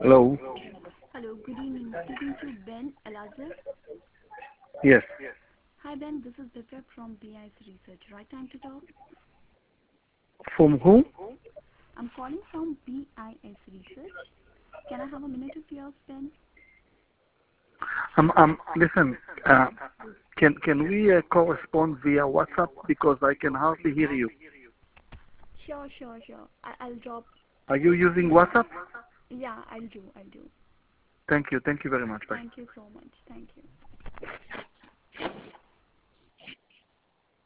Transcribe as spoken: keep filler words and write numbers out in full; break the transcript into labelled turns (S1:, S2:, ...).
S1: Hello.
S2: Hello, good evening. Speaking to Ben Elazar.
S1: Yes.
S2: Hi Ben, this is Divya from B I C Research. Right time to talk?
S1: From whom?
S2: I'm calling from B I S Research. Can I have a minute of yours, Ben?
S1: Um, um, listen, uh, can can we uh, correspond via WhatsApp because I can hardly hear you.
S2: Sure, sure, sure. I- I'll drop.
S1: Are you using WhatsApp?
S2: Yeah, I'll do. I'll do.
S1: Thank you. Thank you very much. Bye.
S2: Thank you so much. Thank you.